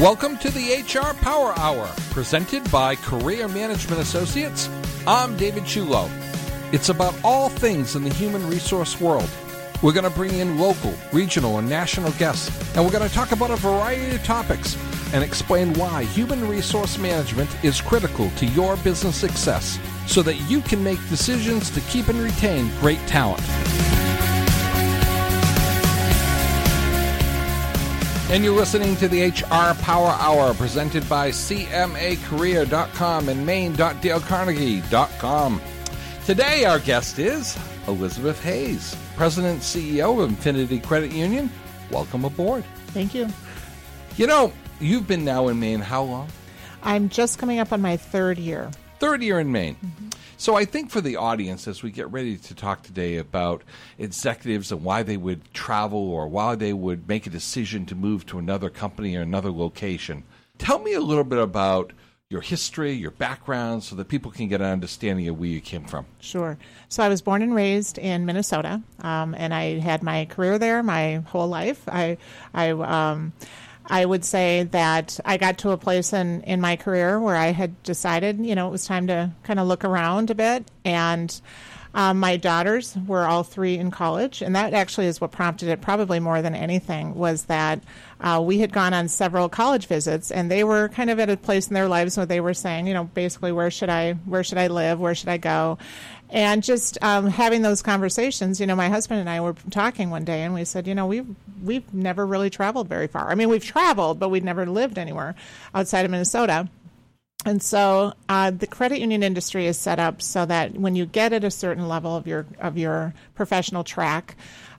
Welcome to the HR Power Hour, presented by Career Management Associates. I'm David Chulo. It's about all things in the human resource world. We're going to bring in local, regional, and national guests, and we're going to talk about a variety of topics and explain why human resource management is critical to your business success so that you can make decisions to keep and retain great talent. And you're listening to the HR Power Hour, presented by CMAcareer.com and Maine.DaleCarnegie.com. Today, our guest is Elizabeth Hayes, President and CEO of Infinity Credit Union. Welcome aboard. Thank you. You know, you've been now in Maine how long? I'm just coming up on my third year. Third year in Maine. Mm-hmm. So I think for the audience, as we get ready to talk today about executives and why they would travel or why they would make a decision to move to another company or another location, tell me a little bit about your history, your background, so that people can get an understanding of where you came from. Sure. So I was born and raised in Minnesota, and I had my career there my whole life. I would say that I got to a place in my career where I had decided, it was time to kind of look around a bit. And my daughters were all three in college. And that actually is what prompted it probably more than anything, was that we had gone on several college visits, and they were kind of at a place in their lives where they were saying, basically, where should I live? Where should I go? And just having those conversations, my husband and I were talking one day, and we said, we've never really traveled very far. I mean, we've traveled, but we've never lived anywhere outside of Minnesota. And so the credit union industry is set up so that when you get at a certain level of your professional track,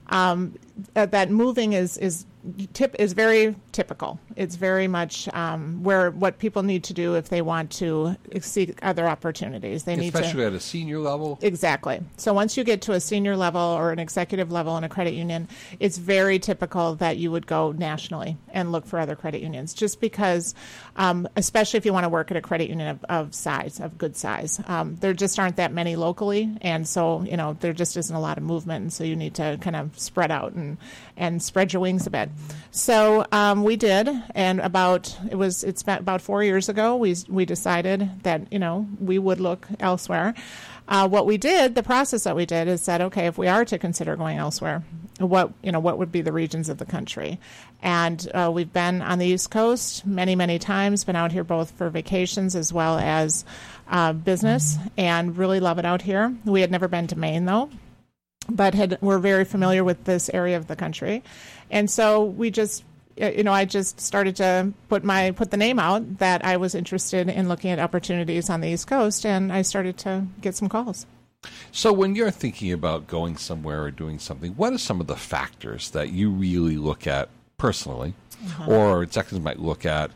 that moving is very typical. It's very much what people need to do if they want to seek other opportunities. Especially at a senior level? Exactly. So once you get to a senior level or an executive level in a credit union, it's very typical that you would go nationally and look for other credit unions, just because, especially if you want to work at a credit union of good size. There just aren't that many locally, and so, there just isn't a lot of movement, and so you need to kind of spread out and spread your wings a bit. So we did, and it's about 4 years ago, we decided that, we would look elsewhere. The process that we did is said, okay, if we are to consider going elsewhere, what would be the regions of the country? And we've been on the East Coast many, many times, been out here both for vacations as well as business, and really love it out here. We had never been to Maine, though, but we're very familiar with this area of the country. And so we just, I just started to put the name out that I was interested in looking at opportunities on the East Coast, and I started to get some calls. So when you're thinking about going somewhere or doing something, what are some of the factors that you really look at personally, or executives might look at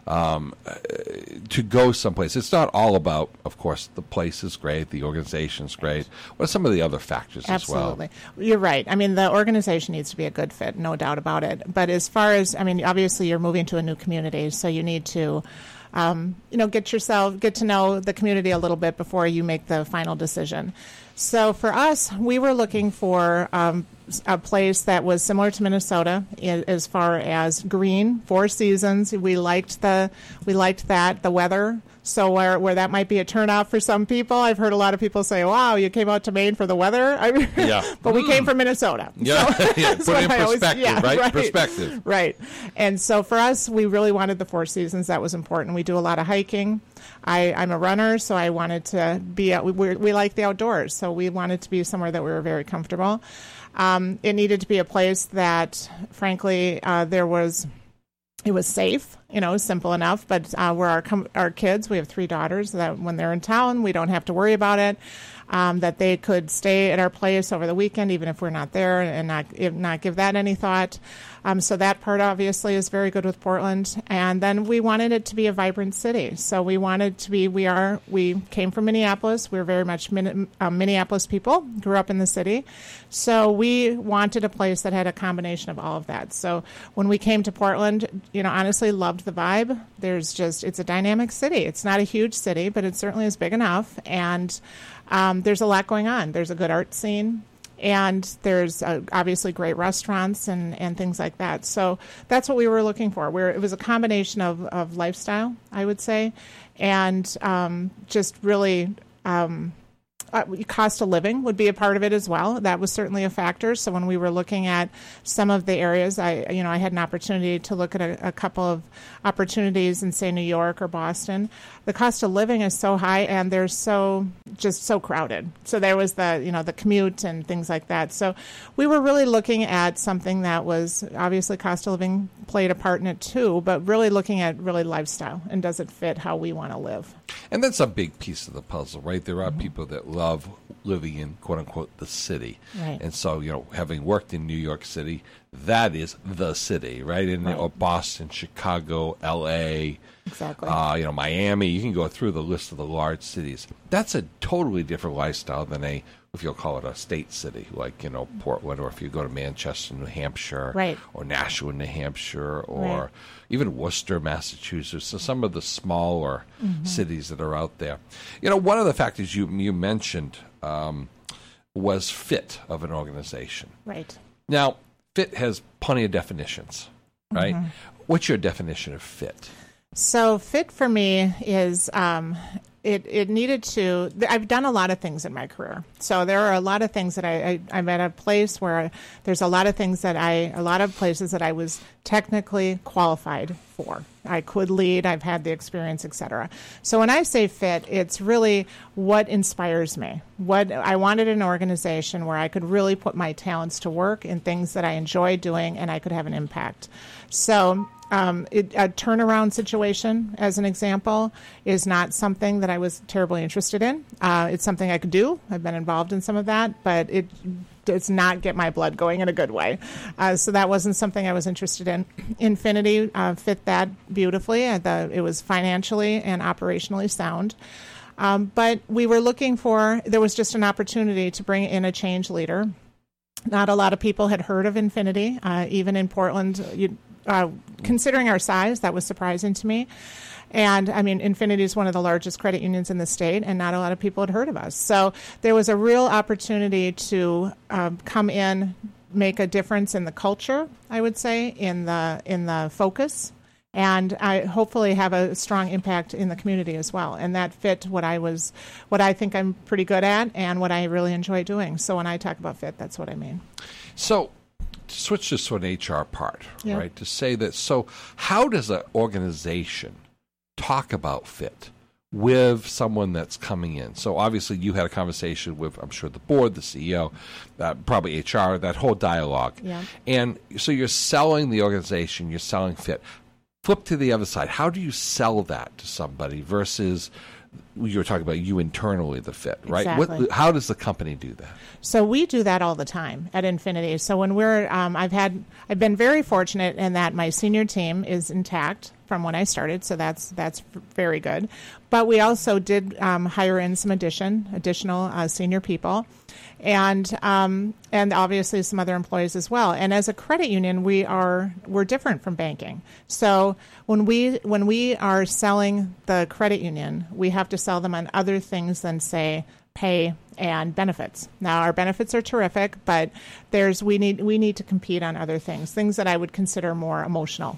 to go someplace? It's not all about, of course, the place is great, the organization is great. What are some of the other factors as well? Absolutely. You're right. I mean, the organization needs to be a good fit, no doubt about it. But as far as, obviously you're moving to a new community, so you need to get to know the community a little bit before you make the final decision. So for us, we were looking for a place that was similar to Minnesota as far as green, 4 seasons. We liked that, the weather. So where that might be a turnoff for some people, I've heard a lot of people say, "Wow, you came out to Maine for the weather." But we came from Minnesota. Yeah, so, put it in perspective, right? Perspective. Right. And so for us, we really wanted the 4 seasons. That was important. We do a lot of hiking. I'm a runner, so I wanted to be out. We like the outdoors, so we wanted to be somewhere that we were very comfortable. It needed to be a place that, frankly, it was safe, simple enough. But where our kids, we have 3 daughters, that when they're in town, we don't have to worry about it. That they could stay at our place over the weekend, even if we're not there, and not give that any thought. So that part obviously is very good with Portland. And then we wanted it to be a vibrant city. So we wanted to be, we came from Minneapolis. We're very much Minneapolis people, grew up in the city. So we wanted a place that had a combination of all of that. So when we came to Portland, honestly loved the vibe. It's a dynamic city. It's not a huge city, but it certainly is big enough. And there's a lot going on. There's a good art scene. And there's obviously great restaurants and things like that. So that's what we were looking for. It was a combination of lifestyle, I would say, and just really cost of living would be a part of it as well. That was certainly a factor. So when we were looking at some of the areas, I had an opportunity to look at a couple of opportunities in, say, New York or Boston. The cost of living is so high, and they're so crowded. So there was the commute and things like that. So we were really looking at something that was obviously cost of living played a part in it too, but really looking at really lifestyle and does it fit how we want to live. And that's a big piece of the puzzle, right? There are people that love living in, quote unquote, the city. Right. And so, having worked in New York City, that is the city, right? Or Boston, Chicago, L.A., exactly. Miami. You can go through the list of the large cities. That's a totally different lifestyle than if you'll call it a state city, like, Portland, or if you go to Manchester, New Hampshire, right, or Nashua, New Hampshire, or even Worcester, Massachusetts, so some of the smaller cities that are out there. One of the factors you mentioned was fit of an organization. Right. Now, fit has plenty of definitions, right? What's your definition of fit? So fit for me is it needed to. I've done a lot of things in my career. So there are a lot of things that I'm at a place where there's a lot of places that I was technically qualified for. I could lead. I've had the experience, etc. So when I say fit, it's really what inspires me. What I wanted an organization where I could really put my talents to work in things that I enjoy doing, and I could have an impact. So a turnaround situation, as an example, is not something that I was terribly interested in. It's something I could do. I've been involved in some of that, but it does not get my blood going in a good way. So that wasn't something I was interested in. Infinity fit that beautifully. It was financially and operationally sound. But we were looking there was just an opportunity to bring in a change leader. Not a lot of people had heard of Infinity, even in Portland. Considering our size, that was surprising to me. And I mean, Infinity is one of the largest credit unions in the state, and not a lot of people had heard of us. So there was a real opportunity to come in, make a difference in the culture, I would say, in the focus, and I hopefully have a strong impact in the community as well. And that fit what I think I'm pretty good at and what I really enjoy doing. So when I talk about fit, that's what I mean. So switch this to an HR part, yeah, right? To say that, so how does an organization talk about fit with someone that's coming in? So obviously you had a conversation with, I'm sure, the board, the CEO, probably HR, that whole dialogue. Yeah. And so you're selling the organization, you're selling fit. Flip to the other side. How do you sell that to somebody versus you were talking about you internally, the fit, right? Exactly. How does the company do that? So we do that all the time at Infinity. So when I've been very fortunate in that my senior team is intact from when I started, so that's very good. But we also did hire in some additional senior people, and obviously some other employees as well. And as a credit union, we're different from banking. So when we are selling the credit union, we have to sell them on other things than, say, pay and benefits. Now, our benefits are terrific, but we need to compete on other things that I would consider more emotional.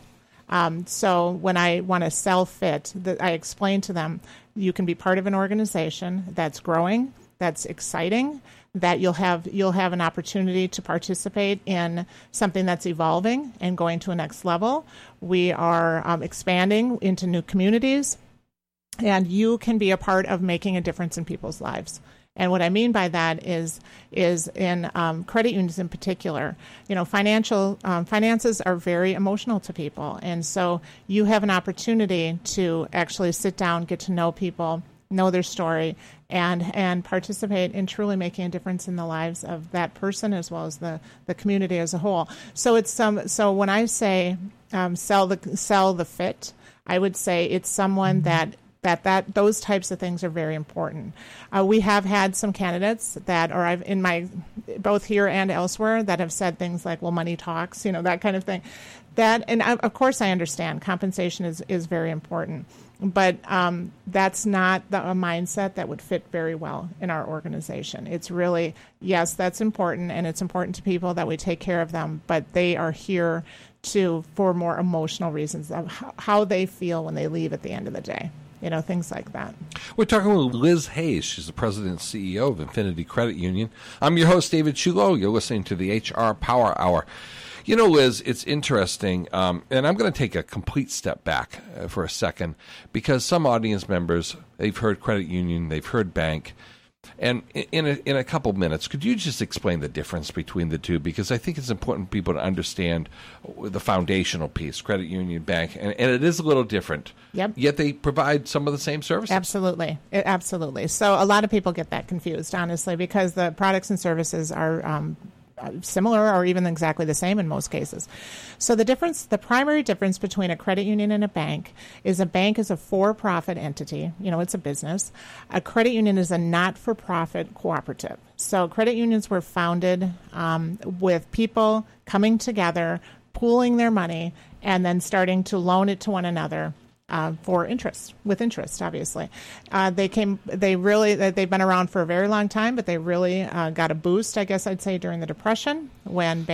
So when I want to sell fit, I explain to them, you can be part of an organization that's growing, that's exciting, that you'll have an opportunity to participate in something that's evolving and going to a next level. We are expanding into new communities, and you can be a part of making a difference in people's lives. And what I mean by that is in credit unions in particular, finances are very emotional to people. And so you have an opportunity to actually sit down, get to know people, know their story, and participate in truly making a difference in the lives of that person as well as the community as a whole. So so when I say sell the fit, I would say it's someone that That those types of things are very important. We have had some candidates that, or I've in my both here and elsewhere, that have said things like, "Well, money talks," that kind of thing. That, and of course, I understand compensation is very important, but that's not a mindset that would fit very well in our organization. It's really, yes, that's important, and it's important to people that we take care of them, but they are here for more emotional reasons of how they feel when they leave at the end of the day. Things like that. We're talking with Liz Hayes. She's the president and CEO of Infinity Credit Union. I'm your host, David Chulo. You're listening to the HR Power Hour. Liz, it's interesting, and I'm going to take a complete step back for a second, because some audience members, they've heard credit union, they've heard bank, and in a couple minutes, could you just explain the difference between the two? Because I think it's important for people to understand the foundational piece, credit union, bank, and it is a little different. Yep. Yet they provide some of the same services. Absolutely. Absolutely. So a lot of people get that confused, honestly, because the products and services are similar or even exactly the same in most cases. So the primary difference between a credit union and a bank is a for-profit entity. It's a business. A credit union is a not-for-profit cooperative. So credit unions were founded with people coming together, pooling their money, and then starting to loan it to one another. With interest, obviously. They've been around for a very long time, but they really got a boost, I guess I'd say, during the Depression, when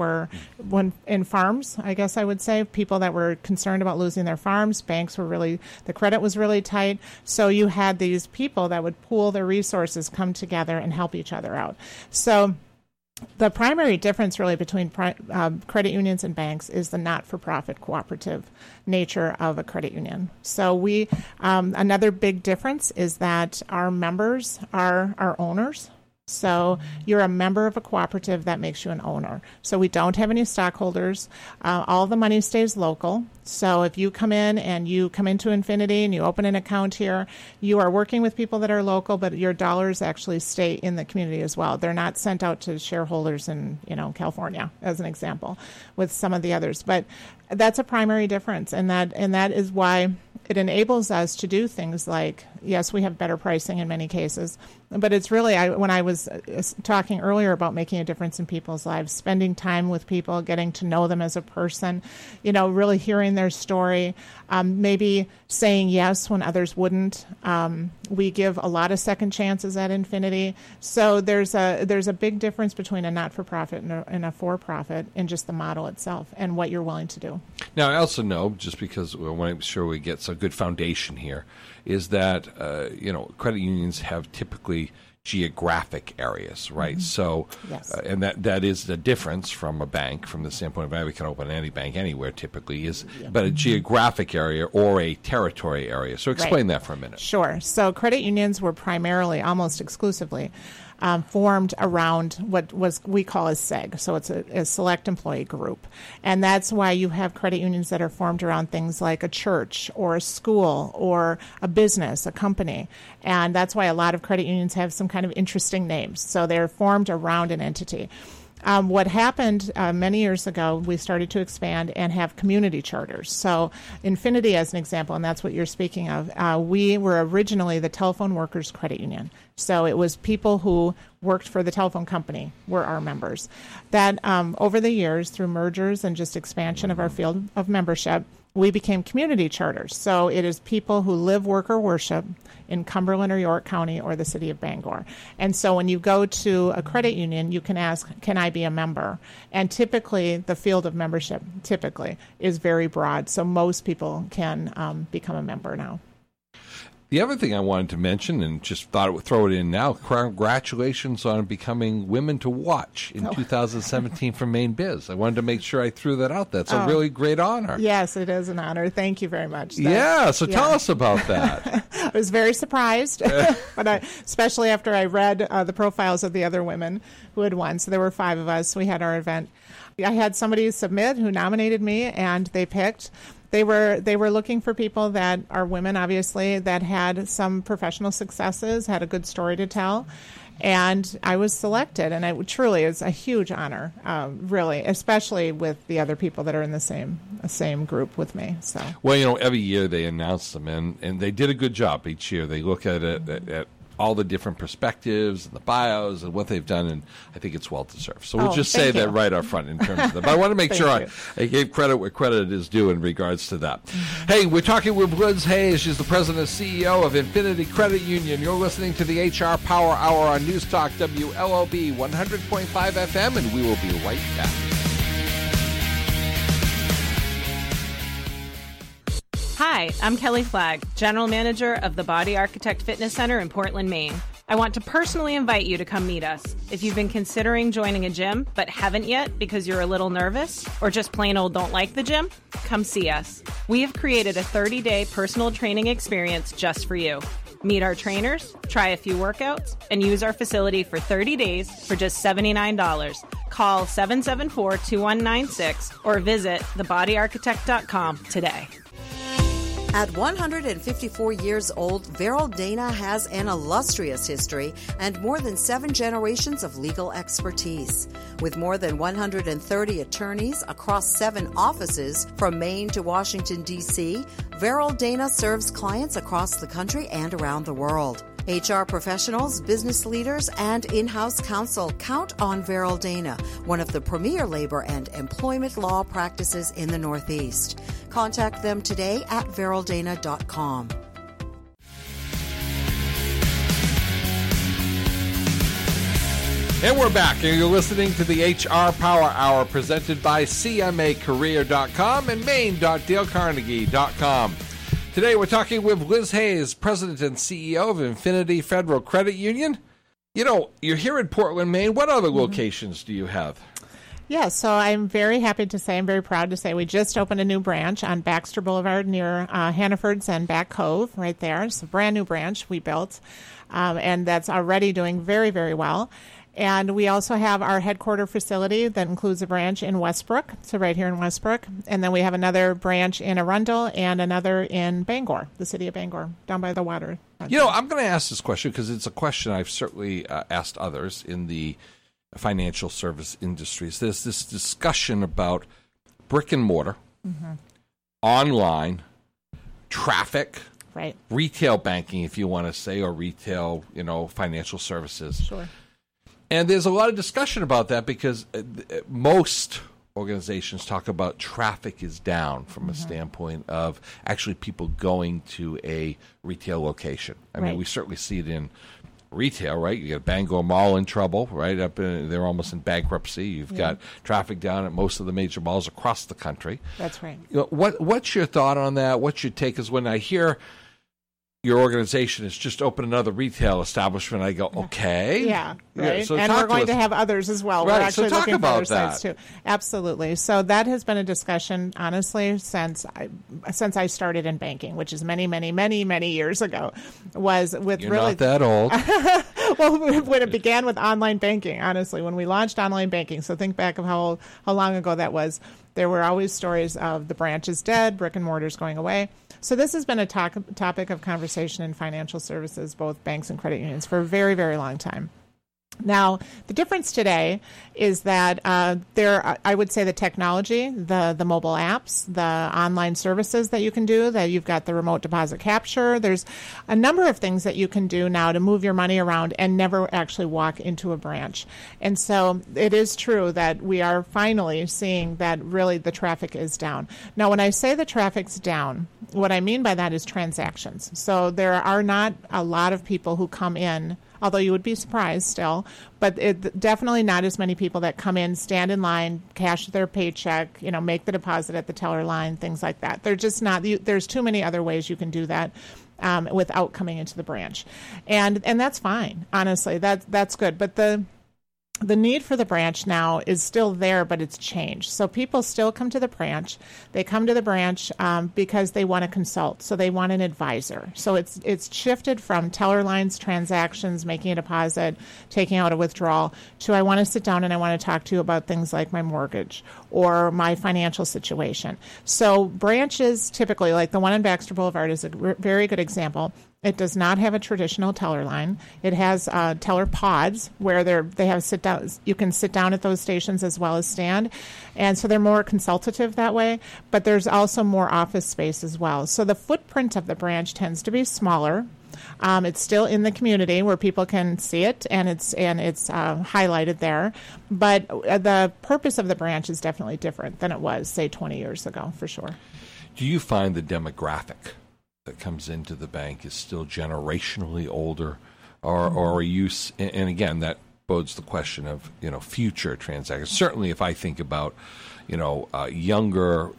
in farms, I guess I would say, people that were concerned about losing their farms, the credit was really tight. So you had these people that would pool their resources, come together and help each other out. So the primary difference really between credit unions and banks is the not-for-profit cooperative nature of a credit union. So another big difference is that our members are our owners. So you're a member of a cooperative that makes you an owner. So we don't have any stockholders. All the money stays local. So if you come into Infinity and you open an account here, you are working with people that are local, but your dollars actually stay in the community as well. They're not sent out to shareholders in California, as an example, with some of the others. But that's a primary difference, and that is why it enables us to do things like, yes, we have better pricing in many cases, but it's really, when I was talking earlier about making a difference in people's lives, spending time with people, getting to know them as a person, really hearing their story, maybe saying yes when others wouldn't. We give a lot of second chances at Infinity. So there's a big difference between a not-for-profit and a for-profit in just the model itself and what you're willing to do. Now, I also know, just because we want to make sure we get some good foundation here, is that credit unions have typically geographic areas, right? Mm-hmm. So, yes. And that is the difference from a bank, from the standpoint of we can open any bank anywhere typically, but a geographic area or a territory area. So explain that for a minute. Sure. So credit unions were primarily, almost exclusively, formed around what we call a SEG. So it's a select employee group. And that's why you have credit unions that are formed around things like a church or a school or a business, a company. And that's why a lot of credit unions have some kind of interesting names. So they're formed around an entity. What happened many years ago, we started to expand and have community charters. So Infinity, as an example, and that's what you're speaking of, we were originally the Telephone Workers Credit Union. So it was people who worked for the telephone company were our members. That over the years, through mergers and just expansion of our field of membership, we became community charters. So it is people who live, work, or worship in Cumberland or York County or the city of Bangor. And so when you go to a credit union, you can ask, can I be a member? And typically, the field of membership is very broad. So most people can become a member now. The other thing I wanted to mention, and just thought I would throw it in now, congratulations on becoming Women to Watch in 2017 for Maine Biz. I wanted to make sure I threw that out. That's a really great honor. Yes, it is an honor. Thank you very much. Tell us about that. I was very surprised, but especially after I read the profiles of the other women who had won. So there were 5 of us. We had our event. I had somebody submit who nominated me, and they picked. They were looking for people that are women, obviously, that had some professional successes, had a good story to tell. And I was selected, and it truly is a huge honor, really, especially with the other people that are in the same group with me. So, well, every year they announce them, and they did a good job each year. They look at it at all the different perspectives and the bios and what they've done, and I think it's well deserved. So we'll just say that right up front in terms of that. But I want to make sure I gave credit where credit is due in regards to that. Mm-hmm. Hey, we're talking with Liz Hayes. She's the president and CEO of Infinity Credit Union. You're listening to the HR Power Hour on News Talk WLOB 100.5 FM, and we will be right back. Hi, I'm Kelly Flagg, General Manager of the Body Architect Fitness Center in Portland, Maine. I want to personally invite you to come meet us. If you've been considering joining a gym but haven't yet because you're a little nervous or just plain old don't like the gym, come see us. We have created a 30-day personal training experience just for you. Meet our trainers, try a few workouts, and use our facility for 30 days for just $79. Call 774-2196 or visit thebodyarchitect.com today. At 154 years old, Veryl Dana has an illustrious history and more than 7 generations of legal expertise. With more than 130 attorneys across 7 offices from Maine to Washington, D.C., Veryl Dana serves clients across the country and around the world. HR professionals, business leaders, and in-house counsel count on Veryl Dana, one of the premier labor and employment law practices in the Northeast. Contact them today at VerylDana.com. And we're back, and you're listening to the HR Power Hour presented by CMACareer.com and Maine.DaleCarnegie.com. Today we're talking with Liz Hayes, President and CEO of Infinity Federal Credit Union. You're here in Portland, Maine. What other locations do you have? Yeah, so I'm very happy to say, I'm very proud to say we just opened a new branch on Baxter Boulevard near Hannaford's and Back Cove right there. It's a brand new branch we built, and that's already doing very, very well. And we also have our headquarter facility that includes a branch in Westbrook, so right here in Westbrook. And then we have another branch in Arundel and another in Bangor, the city of Bangor, down by the water. I'm going to ask this question because it's a question I've certainly asked others in the financial service industries. There's this discussion about brick and mortar, online, traffic, right, retail banking, if you want to say, or retail, financial services. Sure. And there's a lot of discussion about that because most organizations talk about traffic is down from a standpoint of actually people going to a retail location. I mean, we certainly see it in retail, right? You got Bangor Mall in trouble, right? They're almost in bankruptcy. You've got traffic down at most of the major malls across the country. That's right. What's your thought on that? What's your take? Is when I hear your organization has just opened another retail establishment, I go, okay. Yeah, right. So and we're going to have others as well. Right, We're actually so talk looking about for other that. sites too. Absolutely. So that has been a discussion, honestly, since I started in banking, which is many, many, many, many years ago. Was with You're really not that old. well, when it began with online banking, honestly, when we launched online banking. So think back of how long ago that was. There were always stories of the branch is dead, brick and mortar's going away. So this has been a topic of conversation in financial services, both banks and credit unions, for a very, very long time. Now, the difference today is that I would say the technology, the mobile apps, the online services that you can do, that you've got the remote deposit capture. There's a number of things that you can do now to move your money around and never actually walk into a branch. And so it is true that we are finally seeing that really the traffic is down. Now, when I say the traffic's down, what I mean by that is transactions. So there are not a lot of people who come in, although you would be surprised still, but definitely not as many people that come in, stand in line, cash their paycheck, make the deposit at the teller line, things like that. They're just not. There's too many other ways you can do that without coming into the branch, and that's fine. Honestly, that's good. But the need for the branch now is still there, but it's changed. So people still come to the branch. They come to the branch because they want to consult. So they want an advisor. So it's shifted from teller lines, transactions, making a deposit, taking out a withdrawal, to I want to sit down and I want to talk to you about things like my mortgage or my financial situation. So branches typically, like the one on Baxter Boulevard is a very good example. It does not have a traditional teller line. It has teller pods where they have sit down. You can sit down at those stations as well as stand, and so they're more consultative that way. But there's also more office space as well. So the footprint of the branch tends to be smaller. It's still in the community where people can see it, and it's highlighted there. But the purpose of the branch is definitely different than it was, say, 20 years ago, for sure. Do you find the demographic that comes into the bank is still generationally older, or are you? And again, that bodes the question of future transactions. Certainly, if I think about younger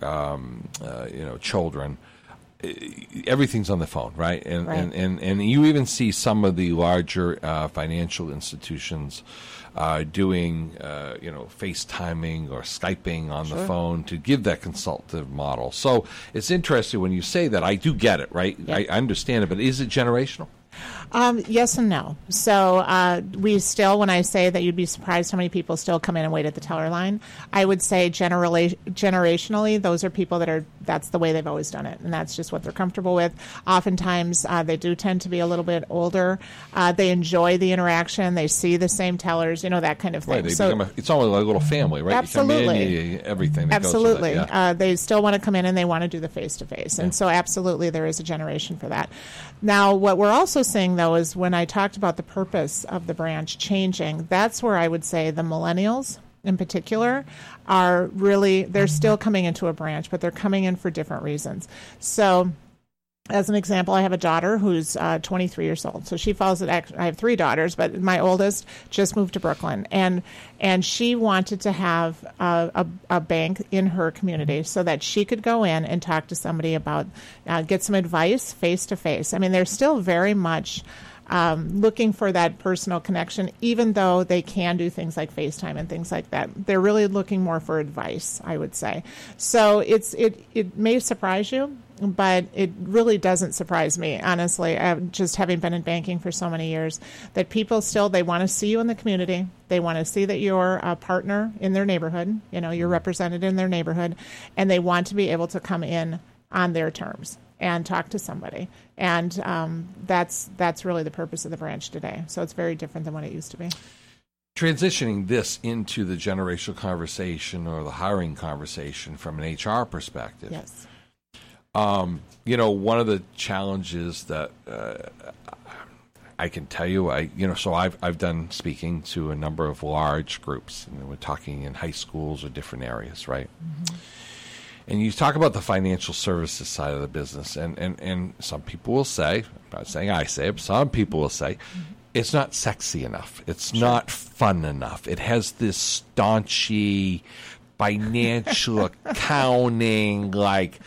children. Everything's on the phone, right? And you even see some of the larger financial institutions doing FaceTiming or Skyping on the phone to give that consultative model. So it's interesting when you say that. I do get it, right? Yeah. I understand it, but is it generational? Yes and no. So we still, when I say that you'd be surprised how many people still come in and wait at the teller line, I would say generationally, those are people that's the way they've always done it, and that's just what they're comfortable with. Oftentimes, they do tend to be a little bit older. They enjoy the interaction. They see the same tellers, that kind of thing. Right, it's almost like a little family, right? Absolutely. You come in, everything that absolutely. goes with it. Yeah. They still want to come in and they want to do the face-to-face, and so absolutely there is a generation for that. Now, what we're also seeing, though, is when I talked about the purpose of the branch changing, that's where I would say the millennials in particular are really, they're still coming into a branch, but they're coming in for different reasons. So as an example, I have a daughter who's 23 years old. So she falls at, I have 3 daughters, but my oldest just moved to Brooklyn. And she wanted to have a bank in her community so that she could go in and talk to somebody about, get some advice face to face. I mean, they're still very much looking for that personal connection, even though they can do things like FaceTime and things like that. They're really looking more for advice, I would say. So it may surprise you, but it really doesn't surprise me, honestly, just having been in banking for so many years, that people still, they want to see you in the community. They want to see that you're a partner in their neighborhood, you're represented in their neighborhood, and they want to be able to come in on their terms and talk to somebody. And that's really the purpose of the branch today. So it's very different than what it used to be. Transitioning this into the generational conversation or the hiring conversation from an HR perspective. Yes. One of the challenges that I can tell you, so I've done speaking to a number of large groups, and we're talking in high schools or different areas, right? Mm-hmm. And you talk about the financial services side of the business, and some people will say, I'm not saying I say it, but some people will say, it's not sexy enough. It's not fun enough. It has this staunchy financial accounting, right?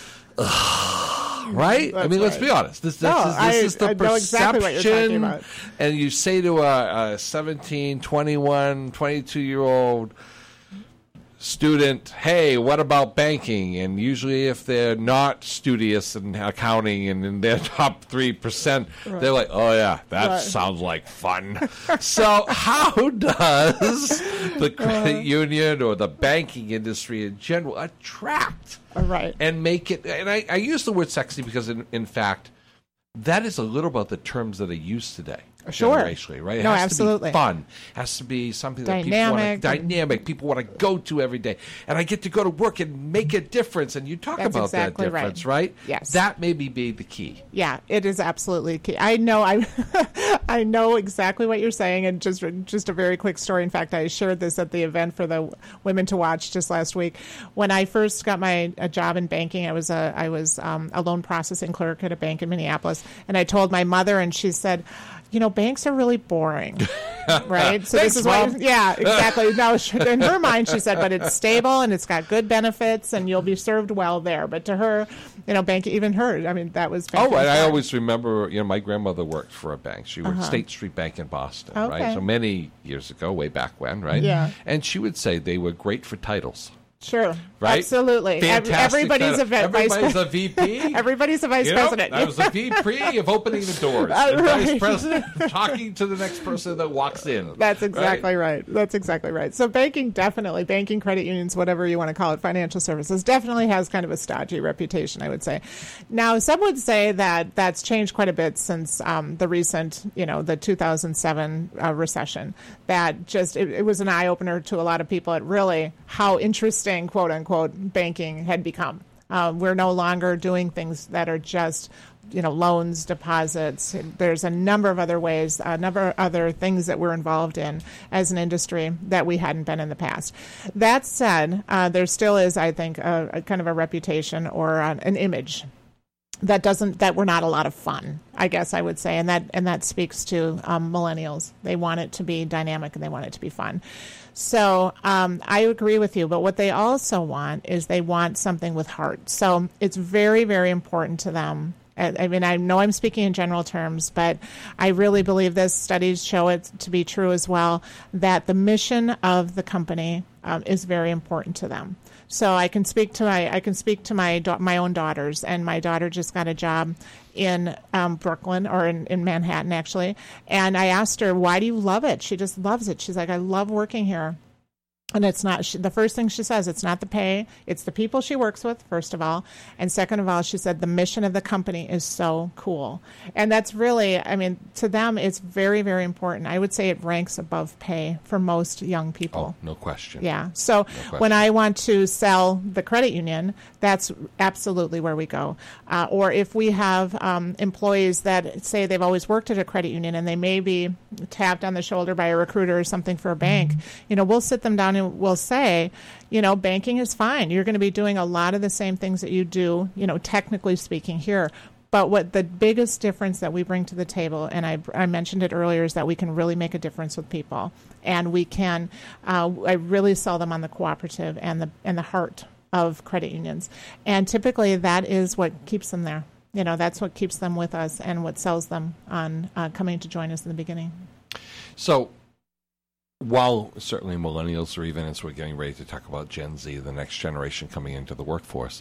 I mean, let's be honest. This is the perception. Exactly what you're talking about. And you say to a 17, 21, 22-year-old student, hey, what about banking? And usually if they're not studious in accounting and in their top 3%, they're like, oh yeah, that sounds like fun. So how does the credit union or the banking industry in general attract and make it, and I use the word sexy because in fact, that is a little about the terms that are used today. Sure. Generationally, right? It has to absolutely. be fun. It has to be something that people want to go to every day. And I get to go to work and make a difference. And you talk about exactly that difference, right? Yes. That may be the key. Yeah, it is absolutely key. I know I know exactly what you're saying. And just a very quick story. In fact, I shared this at the event for the Women to Watch just last week. When I first got my job in banking, I was a loan processing clerk at a bank in Minneapolis. And I told my mother, and she said, banks are really boring, right? So Thanks, this is Mom. yeah, exactly. No, in her mind, she said, but it's stable and it's got good benefits and you'll be served well there. But to her, bank, even her, I mean, that was fantastic. Oh, and I always remember, my grandmother worked for a bank. She worked State Street Bank in Boston, right? So many years ago, way back when, right? Yeah. And she would say they were great for titles. Sure. Right? Absolutely. Fantastic. Everybody's a VP. Everybody's a vice president. I was a VP of opening the doors. Right. Vice president talking to the next person that walks in. That's exactly right. That's exactly right. So banking, credit unions, whatever you want to call it, financial services, definitely has kind of a stodgy reputation, I would say. Now, some would say that that's changed quite a bit since the recent, the 2007 recession. That just, it was an eye-opener to a lot of people at really how interesting, quote unquote, banking had become. We're no longer doing things that are just, loans, deposits. There's a number of other ways, a number of other things that we're involved in as an industry that we hadn't been in the past. That said, there still is, I think, a kind of a reputation or an image that we're not a lot of fun, I guess I would say, and that speaks to millennials. They want it to be dynamic and they want it to be fun. So I agree with you, but what they also want is they want something with heart. So it's very, very important to them. I mean, I know I'm speaking in general terms, but I really believe this. Studies show it to be true as well, that the mission of the company is very important to them. So I can speak to my own daughters, and my daughter just got a job in Brooklyn, or in Manhattan actually, and I asked her, why do you love it? She just loves it. She's like, I love working here. And it's not, the first thing she says, it's not the pay, it's the people she works with, first of all. And second of all, she said the mission of the company is so cool. And that's really, I mean, to them, it's very, very important. I would say it ranks above pay for most young people. Oh, no question. Yeah. So when I want to sell the credit union, that's absolutely where we go. Or if we have employees that say they've always worked at a credit union and they may be tapped on the shoulder by a recruiter or something for a bank, we'll sit them down and we'll say, banking is fine. You're going to be doing a lot of the same things that you do, technically speaking here. But what the biggest difference that we bring to the table, and I mentioned it earlier, is that we can really make a difference with people. And we can, I really sell them on the cooperative and the heart of credit unions. And typically that is what keeps them there. That's what keeps them with us and what sells them on coming to join us in the beginning. So, while certainly millennials, or even as we're getting ready to talk about Gen Z, the next generation coming into the workforce,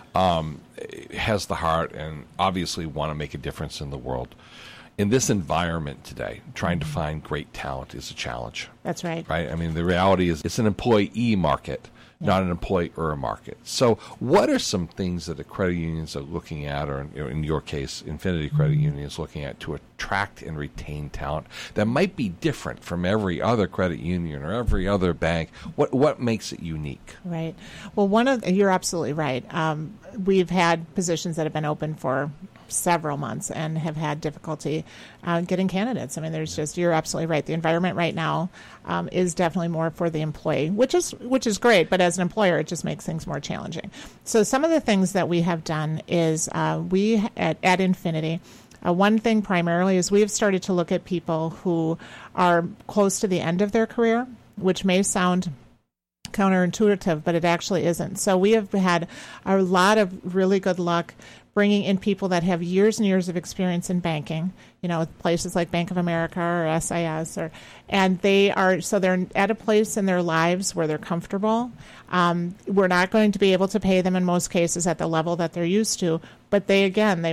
has the heart and obviously want to make a difference in the world. In this environment today, trying to find great talent is a challenge. That's right. Right? I mean, the reality is it's an employee market, not an employer market. So what are some things that the credit unions are looking at, or in your case, Infinity Credit Union is looking at to attract and retain talent that might be different from every other credit union or every other bank? What makes it unique? Right. Well, you're absolutely right. We've had positions that have been open for several months and have had difficulty getting candidates. I mean, you're absolutely right. The environment right now is definitely more for the employee, which is great, but as an employer, it just makes things more challenging. So some of the things that we have done is we at Infinity, one thing primarily is we have started to look at people who are close to the end of their career, which may sound counterintuitive, but it actually isn't. So we have had a lot of really good luck bringing in people that have years and years of experience in banking, places like Bank of America or SIS, and they're at a place in their lives where they're comfortable. We're not going to be able to pay them in most cases at the level that they're used to, but they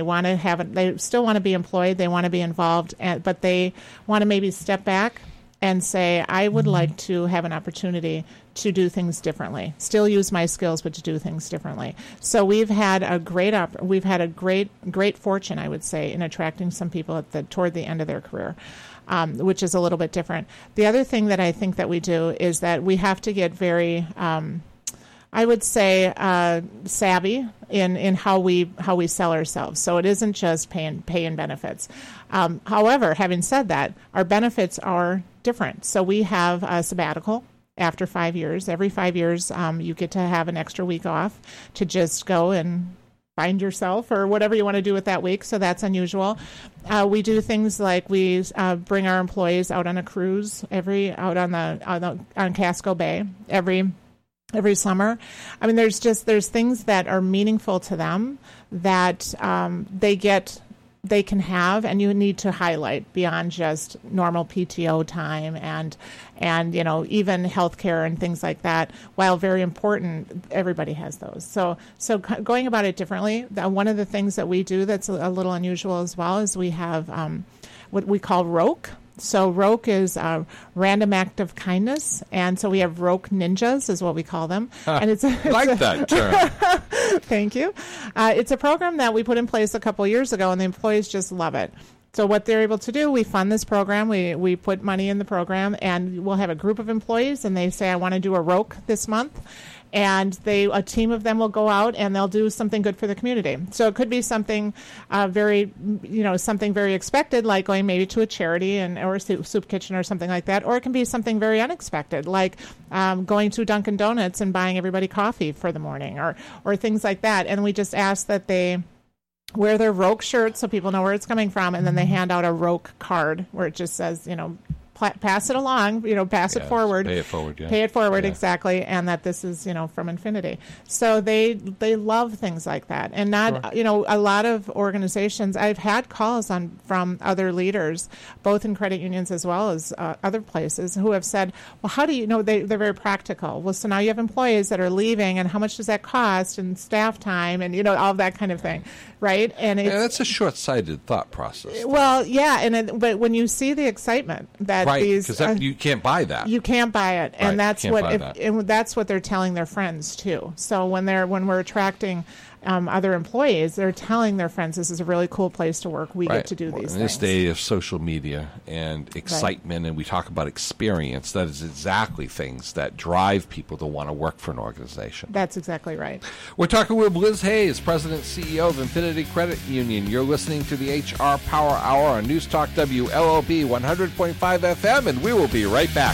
still want to be employed, they want to be involved, but they want to maybe step back and say, I would like to have an opportunity to do things differently, still use my skills, but to do things differently. So we've had a great fortune, I would say, in attracting some people toward the end of their career, which is a little bit different. The other thing that I think that we do is that we have to get very, I would say, savvy in how we sell ourselves. So it isn't just pay and benefits. However, having said that, our benefits are different. So we have a sabbatical after 5 years. Every 5 years, you get to have an extra week off to just go and find yourself or whatever you want to do with that week. So that's unusual. We do things like we bring our employees out on a cruise on Casco Bay every summer. I mean, there's things that are meaningful to them that they get they can have, and you need to highlight beyond just normal PTO time and even healthcare and things like that. While very important, everybody has those. So going about it differently. One of the things that we do that's a little unusual as well is we have what we call ROKE. So ROKE is Random Act of Kindness, and so we have ROKE Ninjas is what we call them. And it's that term. Thank you. It's a program that we put in place a couple of years ago, and the employees just love it. So what they're able to do, we fund this program, we put money in the program, and we'll have a group of employees, and they say, I want to do a ROKE this month. And a team of them will go out and they'll do something good for the community. So it could be something something very expected, like going maybe to a charity or a soup kitchen or something like that. Or it can be something very unexpected, like going to Dunkin' Donuts and buying everybody coffee for the morning or things like that. And we just ask that they wear their ROKE shirt so people know where it's coming from, and then they hand out a ROKE card where it just says, pass it along, pass it forward. Pay it forward, yeah. Pay it forward, exactly, and that this is, from infinity. So they love things like that. And not, Sure. A lot of organizations, I've had calls from other leaders, both in credit unions as well as other places, who have said, well, how do you know, they're very practical. Well, so now you have employees that are leaving, and how much does that cost, and staff time, and, all that kind of thing, right? And that's a short-sighted thought process. Well, yeah, but when you see the excitement that right, because you can't buy that. You can't buy it, and right, that's what they're telling their friends too. So when we're attracting other employees, they're telling their friends, "This is a really cool place to work. We get to do these things." In this day of social media and excitement, and we talk about experience, that is exactly things that drive people to want to work for an organization. That's exactly right. We're talking with Liz Hayes, President and CEO of Infinity Credit Union. You're listening to the HR Power Hour on News Talk WLOB 100.5 FM, and we will be right back.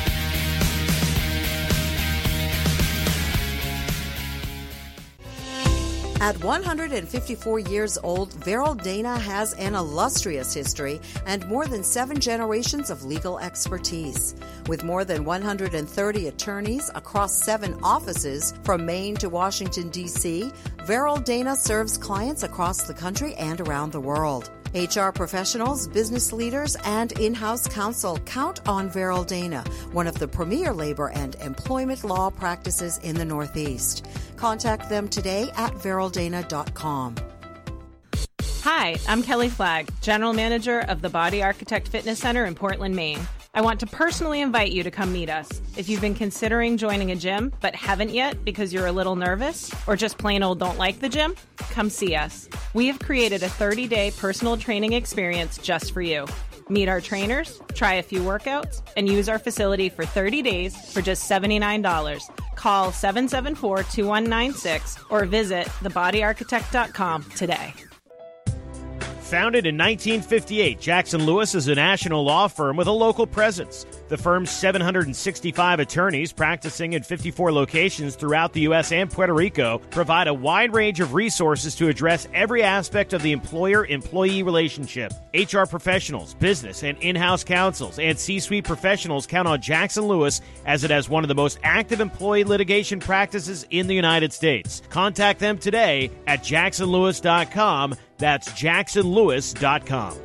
At 154 years old, Veryl Dana has an illustrious history and more than 7 generations of legal expertise. With more than 130 attorneys across 7 offices from Maine to Washington, D.C., Veryl Dana serves clients across the country and around the world. HR professionals, business leaders, and in-house counsel count on Veryl Dana, one of the premier labor and employment law practices in the Northeast. Contact them today at veryldana.com. Hi, I'm Kelly Flagg, General Manager of the Body Architect Fitness Center in Portland, Maine. I want to personally invite you to come meet us. If you've been considering joining a gym but haven't yet because you're a little nervous or just plain old don't like the gym, come see us. We have created a 30-day personal training experience just for you. Meet our trainers, try a few workouts, and use our facility for 30 days for just $79. Call 774-2196 or visit thebodyarchitect.com today. Founded in 1958, Jackson Lewis is a national law firm with a local presence. The firm's 765 attorneys practicing in 54 locations throughout the U.S. and Puerto Rico provide a wide range of resources to address every aspect of the employer-employee relationship. HR professionals, business and in-house counsels, and C-suite professionals count on Jackson Lewis as it has one of the most active employee litigation practices in the United States. Contact them today at jacksonlewis.com. That's jacksonlewis.com.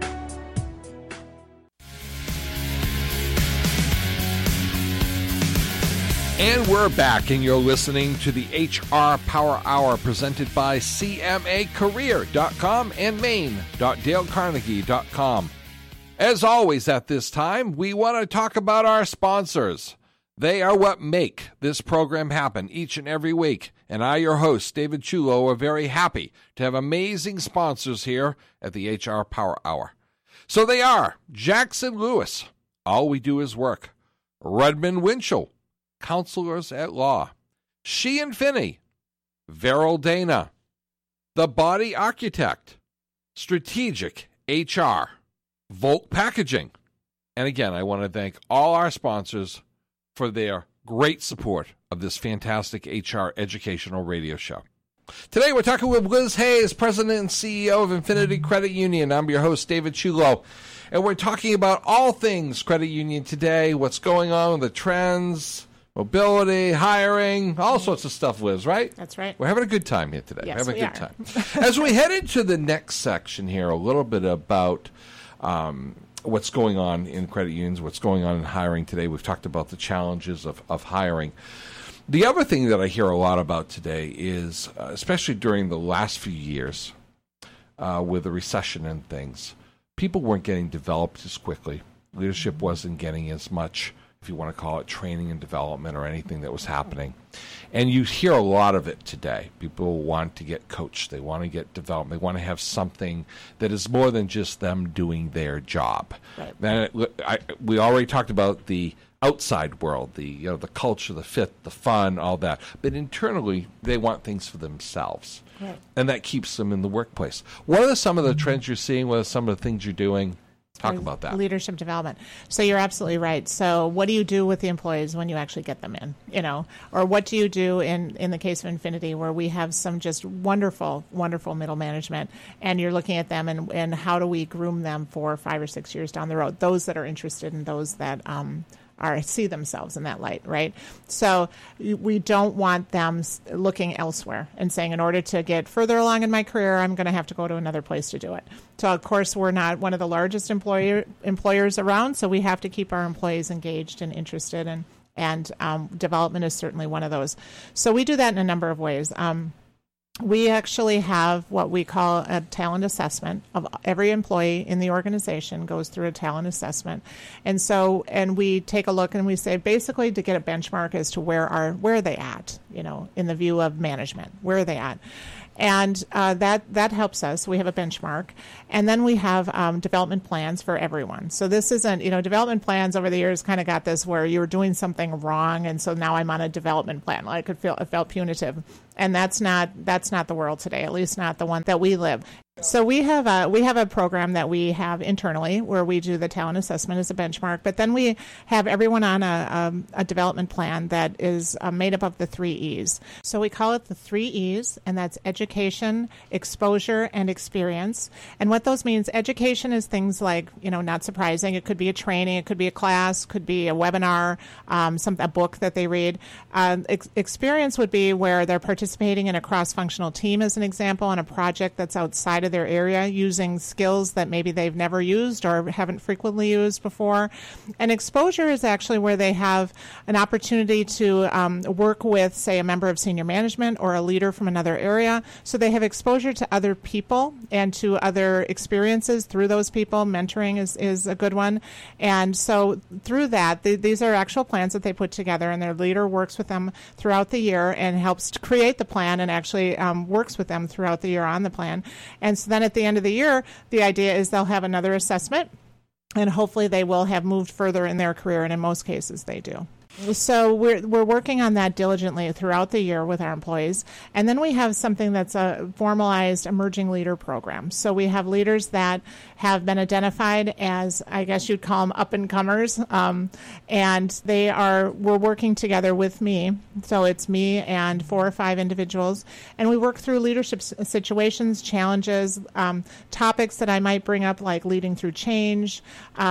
And we're back, and you're listening to the HR Power Hour presented by CMAcareer.com and Maine.DaleCarnegie.com. As always at this time, we want to talk about our sponsors. They are what make this program happen each and every week. And I, your host, David Chulo, are very happy to have amazing sponsors here at the HR Power Hour. So they are Jackson Lewis, All We Do Is Work; Rudman Winchell, Counselors at Law; She and Finney, Veryl Dana, The Body Architect, Strategic HR, Volk Packaging. And again, I want to thank all our sponsors for their great support of this fantastic HR educational radio show. Today we're talking with Liz Hayes, President and CEO of Infinity Credit Union. I'm your host, David Chulo, and we're talking about all things credit union today, what's going on with the trends, mobility, hiring, all sorts of stuff, Liz, right? That's right. We're having a good time here today. Yes, We're having a we good time. As we head into the next section here, a little bit about what's going on in credit unions, what's going on in hiring today. We've talked about the challenges of hiring. The other thing that I hear a lot about today is, especially during the last few years with the recession and things, people weren't getting developed as quickly. Leadership wasn't getting as much, if you want to call it, training and development or anything that was happening. And you hear a lot of it today. People want to get coached. They want to get developed. They want to have something that is more than just them doing their job. Right. And we already talked about the outside world, the culture, the fit, the fun, all that. But internally, they want things for themselves. Right. And that keeps them in the workplace. What are some of the trends you're seeing? What are some of the things you're doing? Talk about that. Leadership development. So you're absolutely right. So what do you do with the employees when you actually get them in, or what do you do in the case of Infinity, where we have some just wonderful, wonderful middle management, and you're looking at them and how do we groom them for 5 or 6 years down the road, those that are interested and those that see themselves in that light, right? So we don't want them looking elsewhere and saying, in order to get further along in my career, I'm going to have to go to another place to do it. So, of course, we're not one of the largest employers around, so we have to keep our employees engaged and interested, and development is certainly one of those. So we do that in a number of ways. We actually have what we call a talent assessment. Of every employee in the organization goes through a talent assessment. And we take a look and we say, basically, to get a benchmark as to where are they at, in the view of management, where are they at? And that helps us. We have a benchmark. And then we have development plans for everyone. So this isn't, development plans over the years kind of got this where you were doing something wrong, and so now I'm on a development plan. Like it felt punitive. And that's not the world today, at least not the one that we live. So we have a program that we have internally where we do the talent assessment as a benchmark, but then we have everyone on a development plan that is made up of the 3 E's. So we call it the 3 E's, and that's education, exposure, and experience. And what those means, education is things like, not surprising, it could be a training, it could be a class, could be a webinar, a book that they read. Experience would be where they're participating in a cross-functional team, as an example, on a project that's outside of their area, using skills that maybe they've never used or haven't frequently used before. And exposure is actually where they have an opportunity to work with, say, a member of senior management or a leader from another area. So they have exposure to other people and to other experiences through those people. Mentoring is a good one. And so through that, these are actual plans that they put together, and their leader works with them throughout the year and helps to create the plan and actually works with them throughout the year on the plan. And so then at the end of the year, the idea is they'll have another assessment, and hopefully they will have moved further in their career, and in most cases they do. So we're working on that diligently throughout the year with our employees. And then we have something that's a formalized emerging leader program. So we have leaders that have been identified as, I guess you'd call them up-and-comers, and we're working together with me. So it's me and 4 or 5 individuals, and we work through leadership situations, challenges, topics that I might bring up, like leading through change,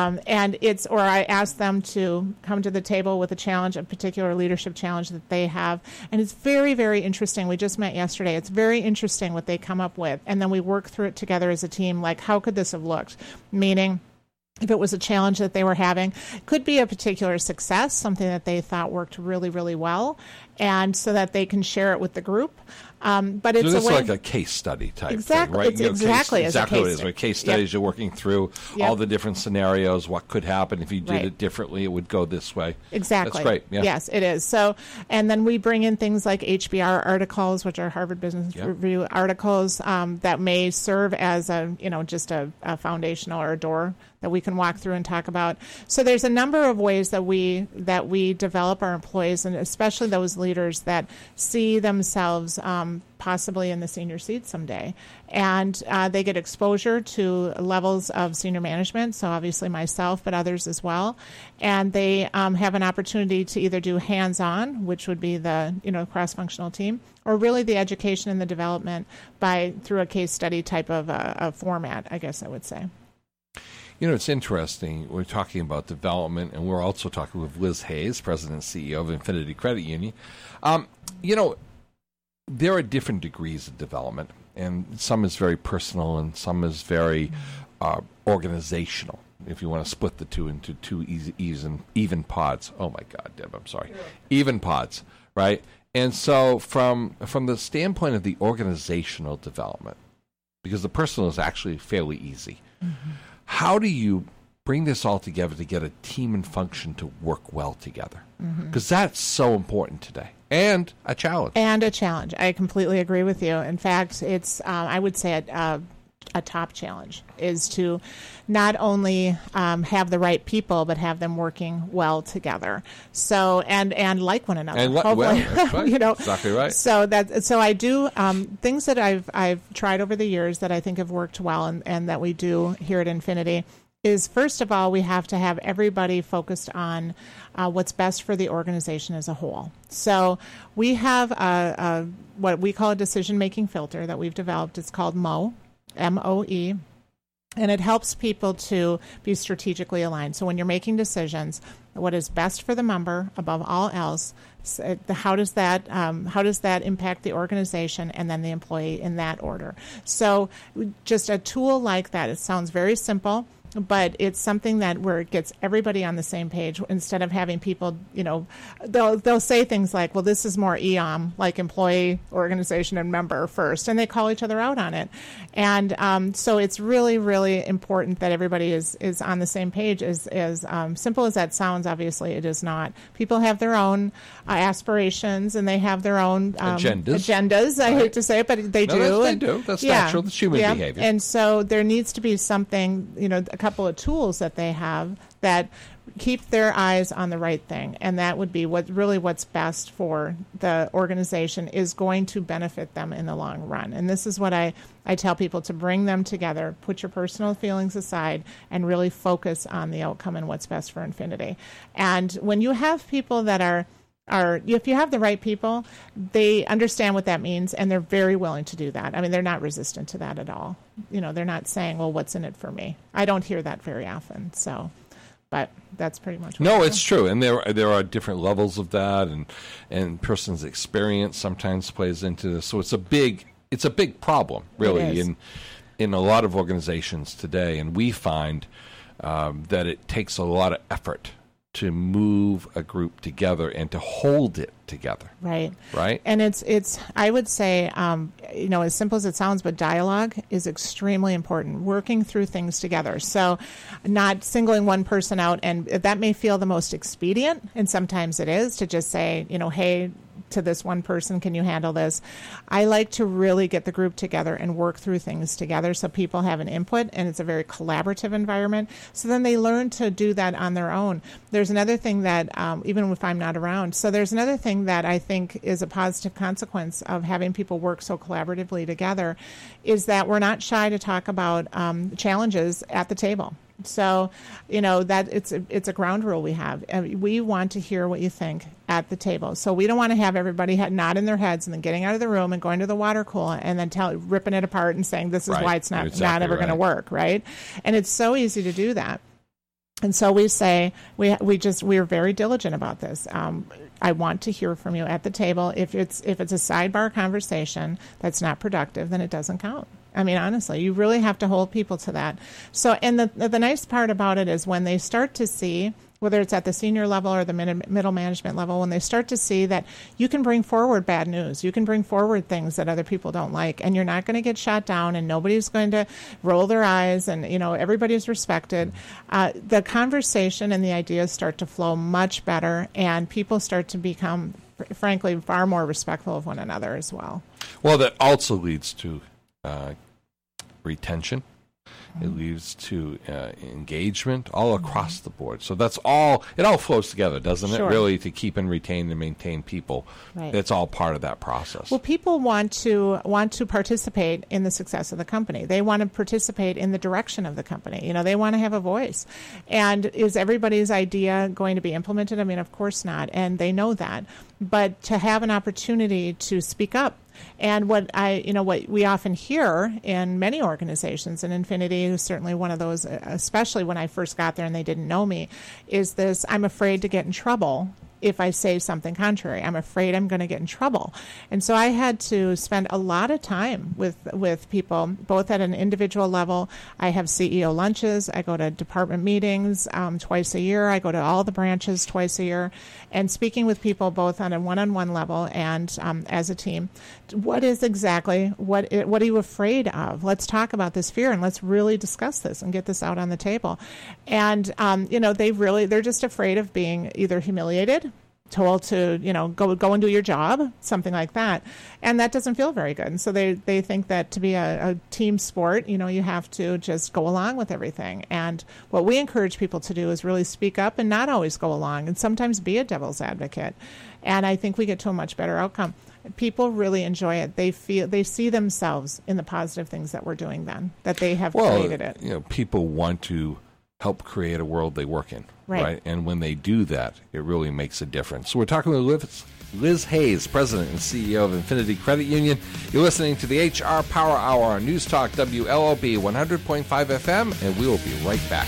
or I ask them to come to the table with a particular leadership challenge that they have. And it's very, very interesting. We just met yesterday. It's very interesting what they come up with. And then we work through it together as a team, like, how could this have looked? Meaning, if it was a challenge that they were having, could be a particular success, something that they thought worked really, really well, and so that they can share it with the group. But it's so like a case study type thing, right? It's exactly what it is. With case studies, you're working through all the different scenarios, what could happen if you did it differently, it would go this way. Exactly. That's great. Yeah. Yes, it is. So, and then we bring in things like HBR articles, which are Harvard Business Review articles that may serve as just a foundational or a door that we can walk through and talk about. So there's a number of ways that we develop our employees, and especially those leaders that see themselves possibly in the senior seat someday. And they get exposure to levels of senior management, so obviously myself, but others as well. And they have an opportunity to either do hands-on, which would be the cross-functional team, or really the education and the development through a case study type of a format, I guess I would say. It's interesting. We're talking about development, and we're also talking with Liz Hayes, President and CEO of Infinity Credit Union. There are different degrees of development, and some is very personal, and some is very organizational. If you want to split the two into two even pods. Oh my God, Deb, I'm sorry. Yeah. Even pods, right? And so from the standpoint of the organizational development, because the personal is actually fairly easy, how do you bring this all together to get a team and function to work well together? Because that's so important today. And a challenge. I completely agree with you. In fact, it's, I would say, a top challenge is to not only have the right people, but have them working well together. So and like one another. And hopefully, that's right. Exactly right. So I do things that I've tried over the years that I think have worked well, and that we do here at Infinity is, first of all, we have to have everybody focused on what's best for the organization as a whole. So we have what we call a decision-making filter that we've developed. It's called MOE, M-O-E, and it helps people to be strategically aligned. So when you're making decisions, what is best for the member above all else, how does that impact the organization and then the employee in that order? So just a tool like that, it sounds very simple, but it's something where it gets everybody on the same page, instead of having people, they'll say things like, well, this is more EOM, like employee, organization, and member first, and they call each other out on it. And so it's really, really important that everybody is on the same page. As simple as that sounds, obviously it is not. People have their own aspirations, and they have their own agendas. I hate to say it, but they do. They do. That's natural. That's human behavior. And so there needs to be something, a couple of tools that they have that keep their eyes on the right thing, and that would be what's best for the organization, is going to benefit them in the long run. And this is what I tell people, to bring them together, put your personal feelings aside, and really focus on the outcome and what's best for Infinity. And when you have people that are if you have the right people, they understand what that means, and they're very willing to do that. I mean, they're not resistant to that at all. They're not saying, well, what's in it for me? I don't hear that very often. So, but that's pretty much what it's true. And there are different levels of that, and person's experience sometimes plays into this. So it's a big problem, really, in a lot of organizations today. And we find that it takes a lot of effort to move a group together and to hold it together. Right. Right. And it's I would say, as simple as it sounds, but dialogue is extremely important, working through things together. So not singling one person out, and that may feel the most expedient, and sometimes it is, to just say, hey, to this one person, can you handle this? I like to really get the group together and work through things together so people have an input, and it's a very collaborative environment. So then they learn to do that on their own. There's another thing that, even if I'm not around, so there's another thing that I think is a positive consequence of having people work so collaboratively together, is that we're not shy to talk about challenges at the table. So, that it's a ground rule we have. We want to hear what you think at the table. So we don't want to have everybody nodding their heads and then getting out of the room and going to the water cooler and then ripping it apart and saying, this is why it's not ever going to work, right? And it's so easy to do that. And so we say, we're very diligent about this. I want to hear from you at the table. If it's a sidebar conversation that's not productive, then it doesn't count. I mean, honestly, you really have to hold people to that. So, and the nice part about it is when they start to see, whether it's at the senior level or the middle management level, when they start to see that you can bring forward bad news, you can bring forward things that other people don't like, and you're not going to get shot down, and nobody's going to roll their eyes, and everybody's respected. The conversation and the ideas start to flow much better, and people start to become, frankly, far more respectful of one another as well. Well, that also leads to retention. It leads to engagement all across the board. So it all flows together, doesn't it? Really, to keep and retain and maintain people. Right. It's all part of that process. Well, people want to participate in the success of the company. They want to participate in the direction of the company. They want to have a voice. And is everybody's idea going to be implemented? I mean, of course not. And they know that. But to have an opportunity to speak up And what we often hear in many organizations, and Infinity is certainly one of those, especially when I first got there and they didn't know me, is this: I'm afraid to get in trouble if I say something contrary. I'm afraid I'm going to get in trouble. And so I had to spend a lot of time with people, both at an individual level. I have CEO lunches. I go to department meetings twice a year. I go to all the branches twice a year, and speaking with people both on a one-on-one level and as a team. What are you afraid of? Let's talk about this fear and let's really discuss this and get this out on the table. And, they're just afraid of being either humiliated, told to, go and do your job, something like that. And that doesn't feel very good. And so they think that to be a team sport, you have to just go along with everything. And what we encourage people to do is really speak up and not always go along, and sometimes be a devil's advocate. And I think we get to a much better outcome. People really enjoy it. They see themselves in the positive things that we're doing then, that they have created it. People want to help create a world they work in, right? And when they do that, it really makes a difference. So we're talking with Liz Hayes, President and CEO of Infinity Credit Union. You're listening to the HR Power Hour on News Talk WLOB 100.5 FM, and we will be right back.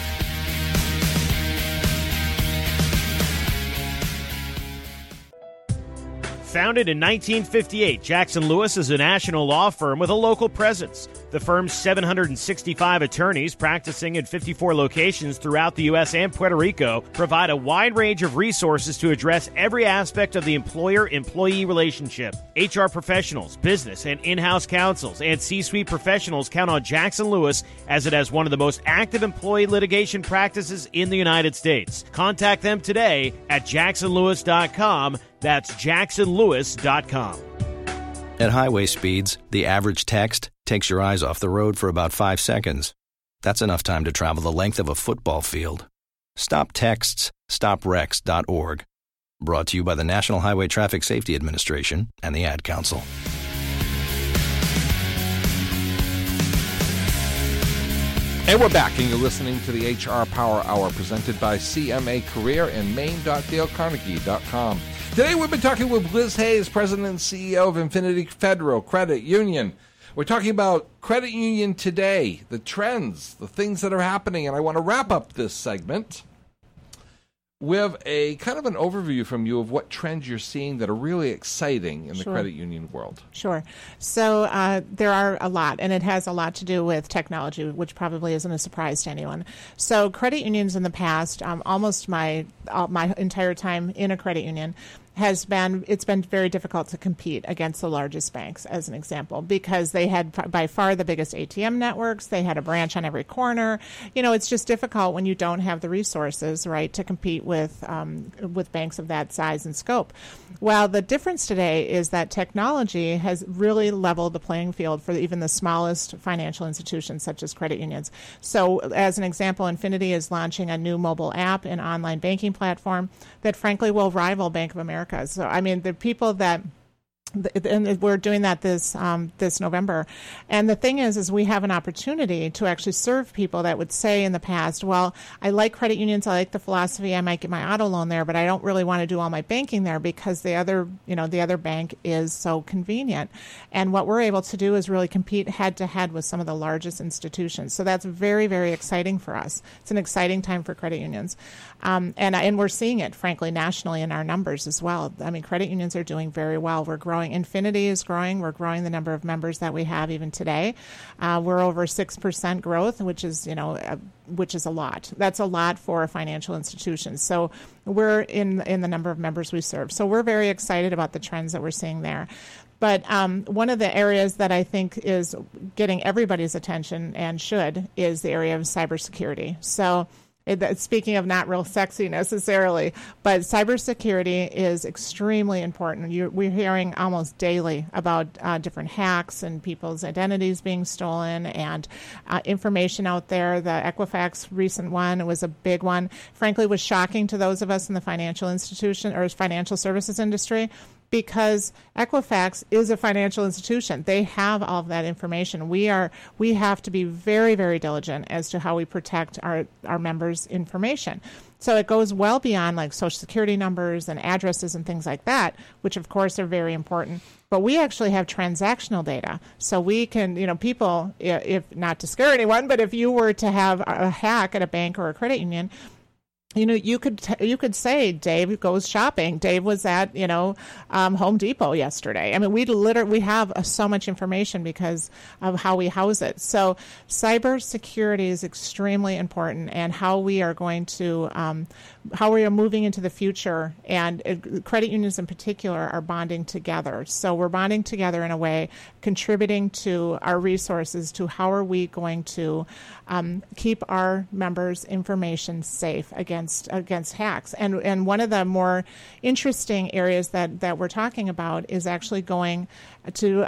Founded in 1958, Jackson Lewis is a national law firm with a local presence. The firm's 765 attorneys practicing in 54 locations throughout the U.S. and Puerto Rico provide a wide range of resources to address every aspect of the employer-employee relationship. HR professionals, business and in-house counsels, and C-suite professionals count on Jackson Lewis as it has one of the most active employee litigation practices in the United States. Contact them today at jacksonlewis.com. That's jacksonlewis.com. At highway speeds, the average text takes your eyes off the road for about 5 seconds. That's enough time to travel the length of a football field. Stop texts. StopWrecks.org. Brought to you by the National Highway Traffic Safety Administration and the Ad Council. And we're back, and you're listening to the HR Power Hour presented by CMA Career and Maine.DaleCarnegie.com. Today we've been talking with Liz Hayes, President and CEO of Infinity Federal Credit Union. We're talking about credit union today, the trends, the things that are happening, and I want to wrap up this segment with a kind of an overview from you of what trends you're seeing that are really exciting in the credit union world. Sure. So there are a lot, and it has a lot to do with technology, which probably isn't a surprise to anyone. So credit unions in the past, almost my entire time in a credit union, it's been very difficult to compete against the largest banks, as an example, because they had by far the biggest ATM networks. They had a branch on every corner. It's just difficult when you don't have the resources, right, to compete with banks of that size and scope. Well, the difference today is that technology has really leveled the playing field for even the smallest financial institutions, such as credit unions. So, as an example, Infinity is launching a new mobile app and online banking platform that, frankly, will rival Bank of America. So, the people that, and we're doing that this November. And the thing is we have an opportunity to actually serve people that would say in the past, well, I like credit unions, I like the philosophy, I might get my auto loan there, but I don't really want to do all my banking there because the other bank is so convenient. And what we're able to do is really compete head to head with some of the largest institutions. So that's very, very exciting for us. It's an exciting time for credit unions. And we're seeing it, frankly, nationally in our numbers as well. Credit unions are doing very well. We're growing. Infinity is growing. We're growing the number of members that we have even today. We're over 6% growth, which is a lot. That's a lot for a financial institution. So we're in the number of members we serve. So we're very excited about the trends that we're seeing there. But one of the areas that I think is getting everybody's attention and is the area of cybersecurity. So speaking of not real sexy necessarily, but cybersecurity is extremely important. We're hearing almost daily about different hacks and people's identities being stolen and information out there. The Equifax recent one was a big one. Frankly, was shocking to those of us in the financial institution or financial services industry, because Equifax is a financial institution. They have all of that information. We have to be very, very diligent as to how we protect our members' information. So it goes well beyond like Social Security numbers and addresses and things like that, which of course are very important. But we actually have transactional data. So we can, people, if not to scare anyone, but if you were to have a hack at a bank or a credit union, you could say Dave goes shopping. Dave was at Home Depot yesterday. I mean, we have so much information because of how we house it. So cybersecurity is extremely important, and how we are going to how we are moving into the future. And credit unions in particular are bonding together. So we're bonding together in a way, contributing to our resources to how are we going to keep our members' information safe against hacks. And one of the more interesting areas that we're talking about is actually going to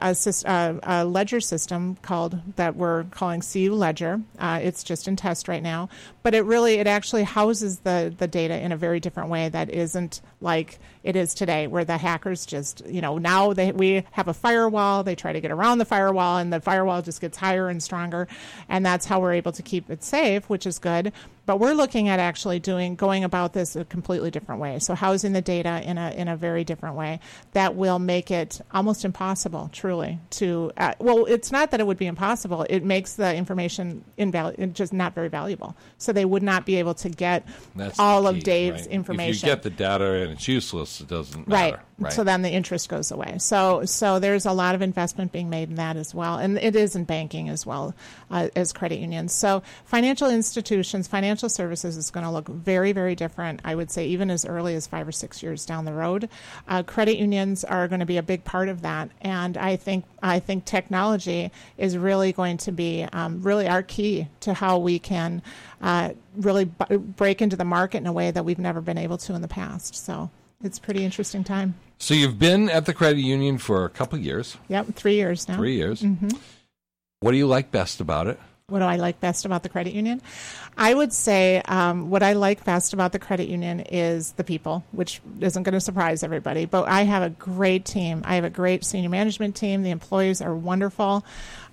a ledger system that we're calling CU Ledger. It's just in test right now, but it actually houses the data in a very different way that isn't like it is today, where the hackers just, now we have a firewall, they try to get around the firewall, and the firewall just gets higher and stronger, and that's how we're able to keep it safe, which is good. But we're looking at actually going about this a completely different way. So housing the data in a very different way that will make it almost impossible, truly, to it's not that it would be impossible. It makes the information just not very valuable. So they would not be able to get all of Dave's information. If you get the data and it's useless, it doesn't matter. Right. So then the interest goes away. So there's a lot of investment being made in that as well. And it is in banking as well as credit unions. So financial institutions, financial services is going to look very, very different, I would say, even as early as 5 or 6 years down the road. Credit unions are going to be a big part of that. And I think technology is really going to be really our key to how we can really break into the market in a way that we've never been able to in the past. So it's a pretty interesting time. So you've been at the credit union for a couple of years. Yep, 3 years now. 3 years. Mm-hmm. What do you like best about it? What do I like best about the credit union? I would say what I like best about the credit union is the people, which isn't going to surprise everybody. But I have a great team. I have a great senior management team. The employees are wonderful.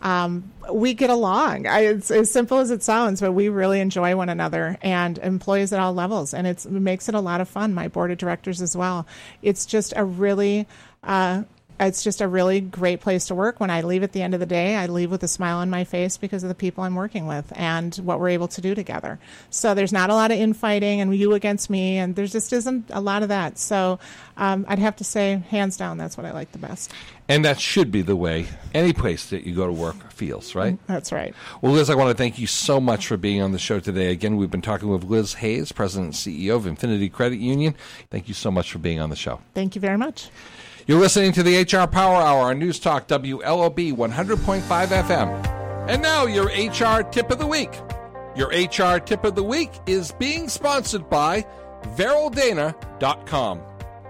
We get along. It's as simple as it sounds, but we really enjoy one another, and employees at all levels. And it makes it a lot of fun. My board of directors as well. It's just a really great place to work. When I leave at the end of the day, I leave with a smile on my face because of the people I'm working with and what we're able to do together. So there's not a lot of infighting and you against me, and there just isn't a lot of that. So I'd have to say, hands down, that's what I like the best. And that should be the way any place that you go to work feels, right? That's right. Well, Liz, I want to thank you so much for being on the show today. Again, we've been talking with Liz Hayes, President and CEO of Infinity Credit Union. Thank you so much for being on the show. Thank you very much. You're listening to the HR Power Hour on News Talk WLOB 100.5 FM. And now your HR Tip of the Week. Your HR Tip of the Week is being sponsored by VerylDana.com.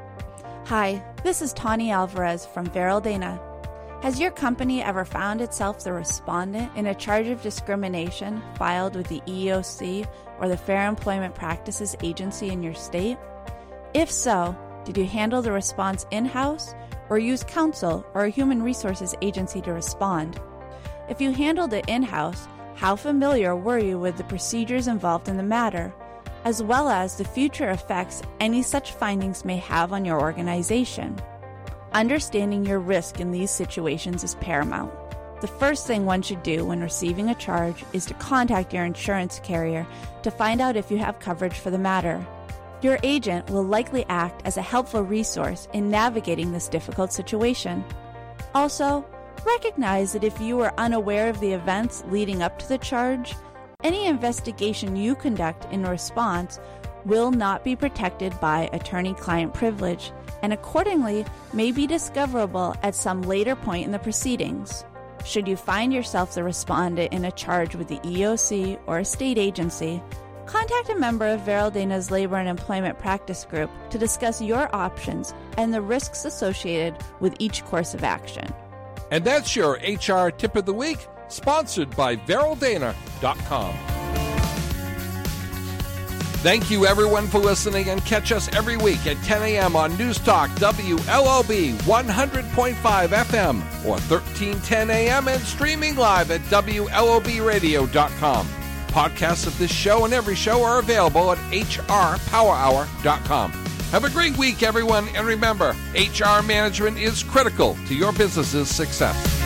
Hi, this is Tawny Alvarez from VerylDana. Has your company ever found itself the respondent in a charge of discrimination filed with the EEOC or the Fair Employment Practices Agency in your state? If so, did you handle the response in-house or use counsel or a human resources agency to respond? If you handled it in-house, how familiar were you with the procedures involved in the matter, as well as the future effects any such findings may have on your organization? Understanding your risk in these situations is paramount. The first thing one should do when receiving a charge is to contact your insurance carrier to find out if you have coverage for the matter. Your agent will likely act as a helpful resource in navigating this difficult situation. Also, recognize that if you are unaware of the events leading up to the charge, any investigation you conduct in response will not be protected by attorney-client privilege and accordingly may be discoverable at some later point in the proceedings. Should you find yourself the respondent in a charge with the EEOC or a state agency, contact a member of VerylDana's Labor and Employment Practice Group to discuss your options and the risks associated with each course of action. And that's your HR Tip of the Week, sponsored by VerylDana.com. Thank you, everyone, for listening, and catch us every week at 10 a.m. on News Talk WLOB 100.5 FM or 1310 a.m. and streaming live at WLOBradio.com. Podcasts of this show and every show are available at hrpowerhour.com. Have a great week, everyone, and remember, HR management is critical to your business's success.